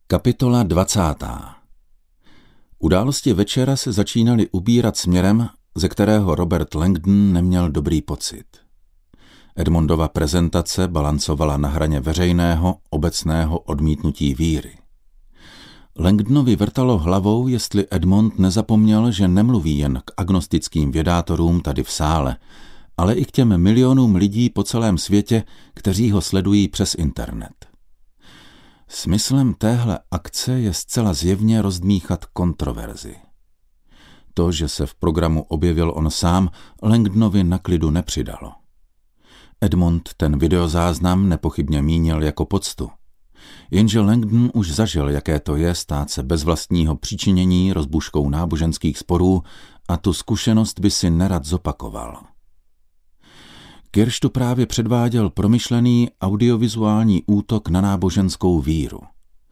Kapitola 20. Události večera se začínaly ubírat směrem, ze kterého Robert Langdon neměl dobrý pocit. Edmondova prezentace balancovala na hraně veřejného, obecného odmítnutí víry. Langdonovi vrtalo hlavou, jestli Edmond nezapomněl, že nemluví jen k agnostickým vědátorům tady v sále, ale i k těm milionům lidí po celém světě, kteří ho sledují přes internet. Smyslem téhle akce je zcela zjevně rozdmýchat kontroverzi. To, že se v programu objevil on sám, Langdonovi na klidu nepřidalo. Edmond ten videozáznam nepochybně mínil jako poctu. Jenže Langdon už zažil, jaké to je stát se bez vlastního přičinění rozbuškou náboženských sporů a tu zkušenost by si nerad zopakoval. Kirsch tu právě předváděl promyšlený audiovizuální útok na náboženskou víru.